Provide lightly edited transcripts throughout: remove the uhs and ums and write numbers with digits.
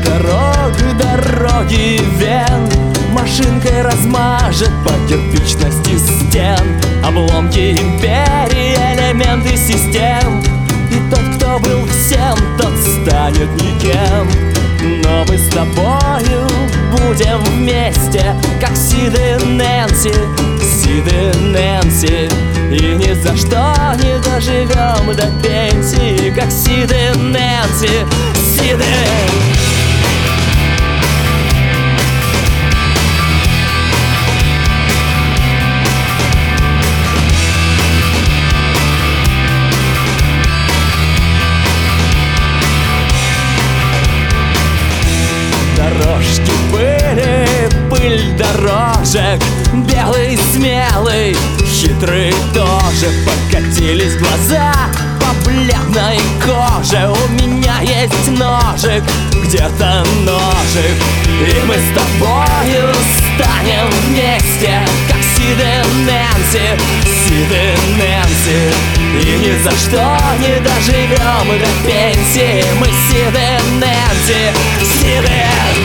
Дороги вен машинкой размажет по кирпичности стен. Обломки империи, элементы систем. И тот, кто был всем, тот станет никем. Но мы с тобою будем вместе, как Сид и Нэнси, Сид и Нэнси. И ни за что не доживем до пенсии, как Сид и Нэнси, Сид и... Дорожки пыли, пыль дорожек, белый, смелый, хитрый тоже. Покатились глаза по бледной коже. У меня есть ножик, где-то ножик. И мы с тобою станем вместе, как Сид и Нэнси, Сид и Нэнси. И ни за что не доживем до пенсии. Мы Сид и Нэнси, Сид и...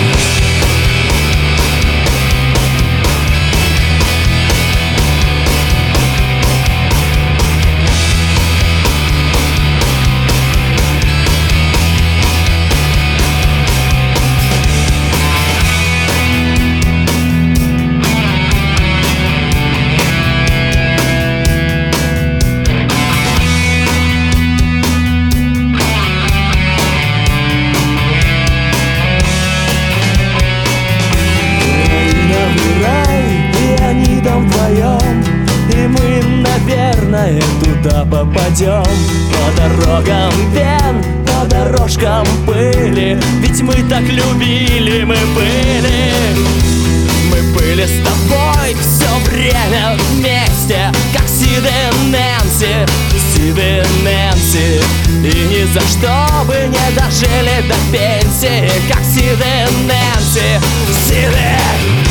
И мы, наверное, туда попадем. По дорогам вен, по дорожкам пыли. Ведь мы так любили, мы были. Мы были с тобой все время вместе, как Сид и Нэнси, Сид и Нэнси. И ни за что бы не дожили до пенсии, как Сид и Нэнси, Сид и...